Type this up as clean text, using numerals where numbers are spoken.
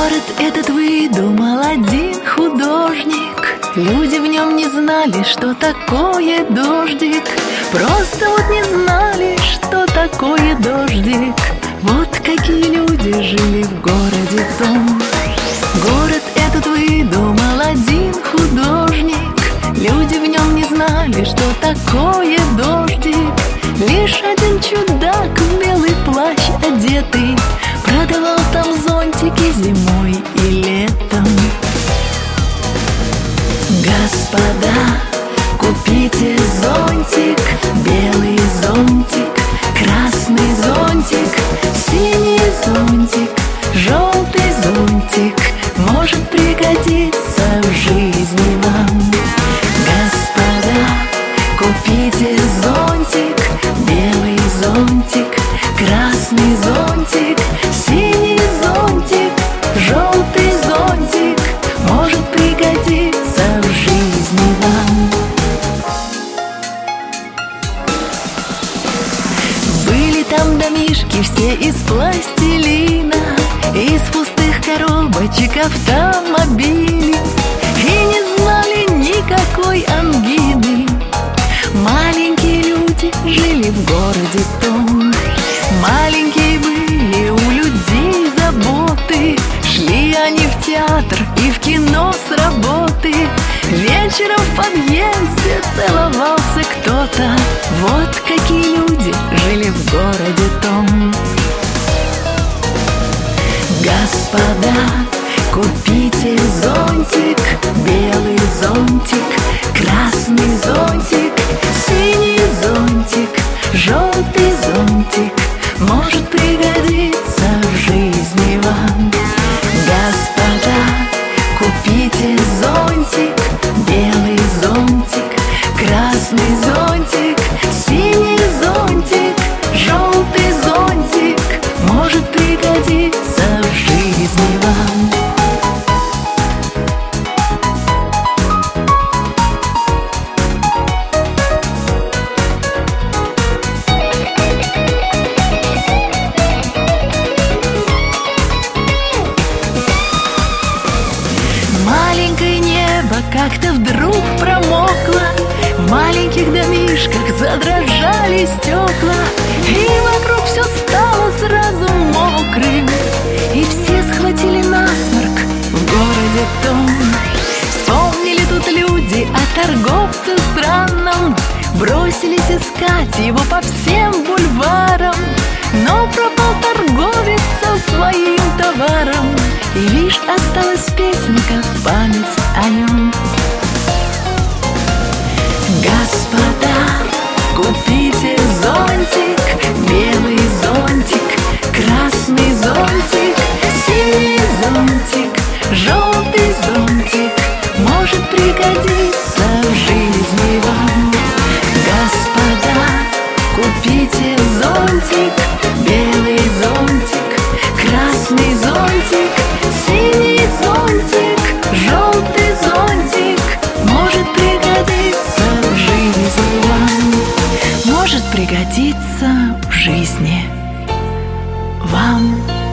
Город этот выдумал один художник. Люди в нем не знали, что такое дождик. Просто вот не знали, что такое дождик. Вот какие люди жили в городе том. Город этот выдумал один художник. Люди в нем не знали, что такое дождик. Лишь один чудак в белый плащ одетый продавал там зонтики зимой и летом. Господа, купите зонтик, белый зонтик, красный зонтик, синий зонтик, желтый зонтик, может пригодиться в жизни вам. Господа, купите зонтик, белый зонтик, красный зонтик, синий зонтик, желтый зонтик, может пригодиться в жизни вам. Были там домишки все из пластилина, из пустых коробочек автомобилей, и не знали никакой ангины. Маленькие люди жили в городе том. Маленькие были у людей заботы. Шли они в театр и в кино с работы. Вечером в подъезде целовался кто-то. Вот какие люди жили в городе том. Господа, купите зонтик, белый зонтик, красный зонтик, синий зонтик, желтый зонтик, может пригодиться в жизни вам. Господа, купите зонтик, белый зонтик, красный зонтик, синий зонтик, желтый зонтик, может пригодиться в жизни вам. Маленькое небо как-то вдруг промокло, в маленьких домишках задрожали стекла, и вокруг все стало сразу мокрым, и все схватили насморк в городе том. Вспомнили тут люди о торговце странном, бросились искать его по всем бульварам, но пропал торговец со своим товаром, и лишь осталась песенка в память о нем. Господа, купите зонтик, белый зонтик, красный зонтик, синий зонтик, желтый зонтик, может пригодиться в жизни вам. Господа, купите зонтик, белый зонтик, красный зонтик, синий зонтик, желтый зонтик, может пригодиться в жизни вам. Может пригодиться в жизни вам.